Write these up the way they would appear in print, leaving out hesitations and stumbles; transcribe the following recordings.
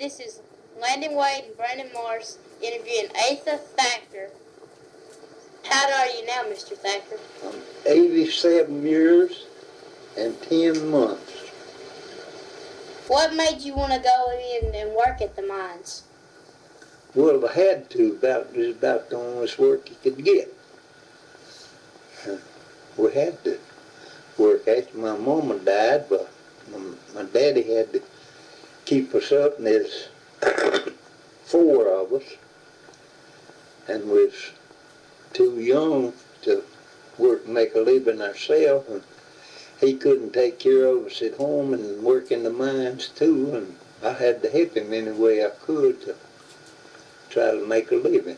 This is Landon Wade and Brandon Morris interviewing Asa Thacker. How old are you now, Mr. Thacker? I'm 87 years and 10 months. What made you want to go in and work at the mines? Well, I had to. It was about the only work you could get. We had to work. After my mama died, but my daddy had to keep us up, and there's 4 of us, and we was too young to work and make a living ourselves, and he couldn't take care of us at home and work in the mines too, and I had to help him any way I could to try to make a living.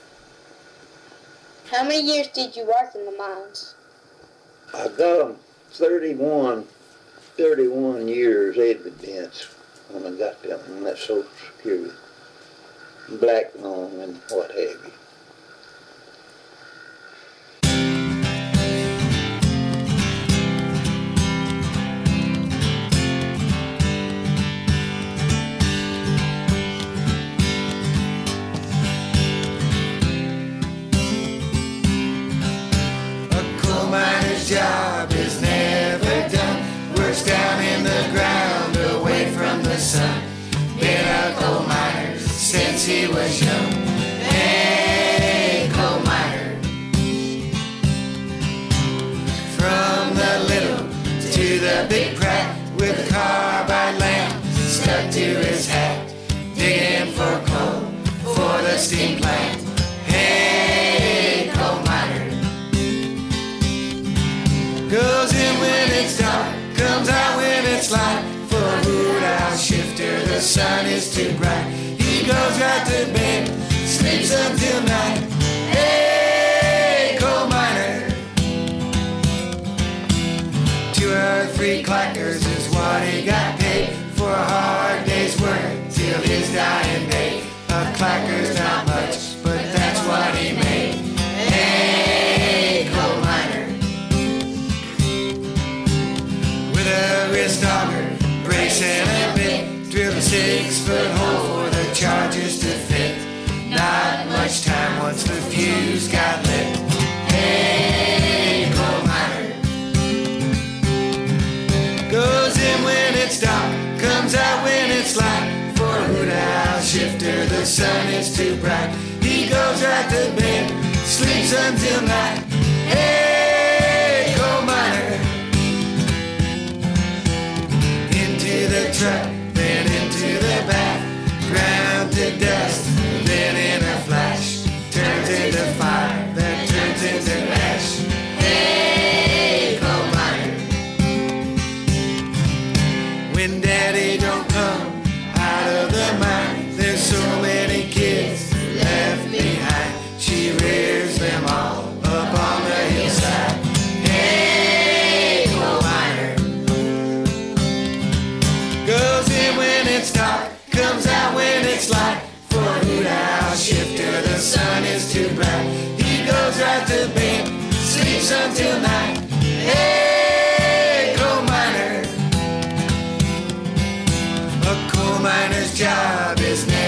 How many years did you work in the mines? I got them 31 years evidence when I got them on that Social Security, black lung and what have you. Job is never done. Works down in the ground, away from the sun. Been a coal miner since he was young. Hey, coal miner. From the little to the big Pratt, with a carbide lamp stuck to his hat, digging for coal for the steam plant. Hey, coal miner. Goes in when it's dark, comes out when it's light. For a hoot owl shifter, the sun is too bright. He goes right to bed, sleeps until night. Hey, coal miner. 2 or 3 clackers is what he got paid for a hard day's work till his dying day. A clacker's not much, but that's what he made. Hey, coal miner. A wrist auger, brace and a bit, drill a 6-foot hole for the charges to fit. Not much time once the fuse got lit. Hey, coal miner. Goes in when it's dark, comes out when it's light. For a hoot owl shifter, the sun is too bright. He goes right to bed, sleeps until night. Hey, coal miner. The truck, then into the bath, ground to dust, then in a flash, turns into fire, that turns into ash. Hey, coal miner. When daddy don't come out of the mine, there's so many kids left behind. She rears them all up on the hillside. Hey, coal miner. Goes in when it's dark, comes out when it's light. For a hoot owl shifter, the sun is too bright. He goes right to bed, sleeps until night. Hey, coal miner. A coal miner's job is never